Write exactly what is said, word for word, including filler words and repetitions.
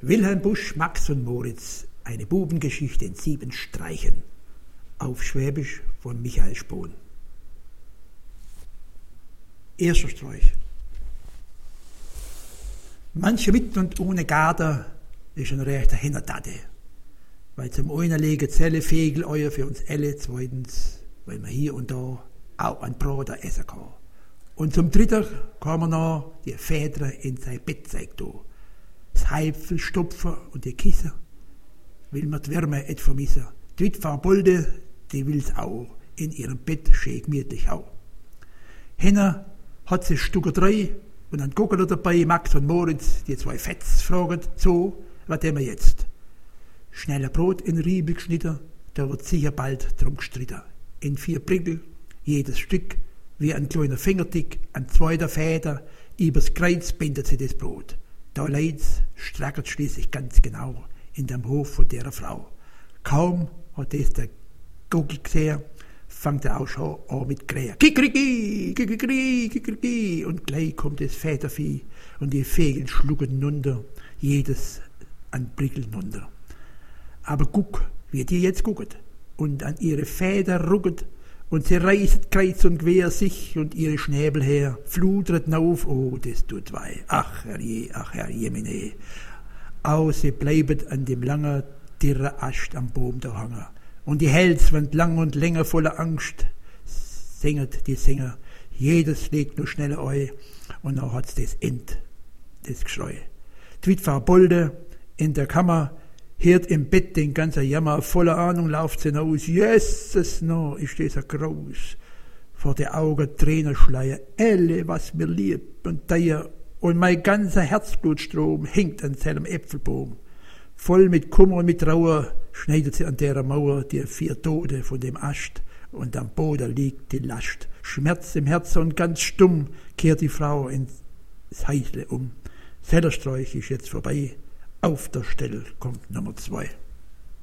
Wilhelm Busch, Max und Moritz, eine Bubengeschichte in sieben Streichen. Auf Schwäbisch von Michael Spohn. Erster Streich. Manche mit und ohne Garder ist ein rechter Hennerdade. Weil zum einen legen Zelle Fegeleier für uns alle, zweitens, weil man hier und da auch ein Brot essen kann. Und zum dritten kann man noch die Väter in sein Bett zeigen. Das Heipfel stopfen und die Kissen, will man die Wärme et vermissen. Die Witwe Bolde, die will's auch, in ihrem Bett schön gemütlich auch. Henna hat sie Stücke drei und dann gucken dabei Max und Moritz, die zwei Fetz, fragen so, was tun wir jetzt? Schnell ein Brot in Riebel geschnitten, da wird sicher bald drum gestritten. In vier Prickel, jedes Stück, wie ein kleiner Fingerdick, ein zweiter Feder, übers Kreuz bindet sie das Brot. Da leid's, strackert schließlich ganz genau in dem Hof von der Frau. Kaum hat es der Gugel gesehen, fängt er auch schon an mit Krähen. Kikeriki, Kikeriki, Kikeriki. Und gleich kommt das Vätervieh und die Vögel schlucken nunter, jedes an Prickel nunter. Aber guck, wie die jetzt gucket und an ihre Feder rucket und sie reißt kreuz und quer sich und ihre Schnäbel her, fludert auf, oh, das tut weh. Ach, herrje, ach, herrje, meine. Auch sie bleibt an dem langen, dirren Ast am Baum da hangen. Und die Hälse werden lang und länger voller Angst, singet die Sänger. Jedes legt nur schneller ein und dann hat's das End, das Geschrei. Die Witwe Bolde in der Kammer, hört im Bett den ganzen Jammer, voller Ahnung lauft sie hinaus. Jesus, no, ist das ein Graus. Vor der Augen Tränenschleier, Elle, was mir lieb und teuer, und mein ganzer Herzblutstrom hängt an seinem Äpfelbaum. Voll mit Kummer und mit Trauer schneidet sie an der Mauer die vier Tote von dem Ast, und am Boden liegt die Last. Schmerz im Herzen und ganz stumm kehrt die Frau ins Häusle um. Sellerstreich ist jetzt vorbei. Auf der Stelle kommt Nummer zwei.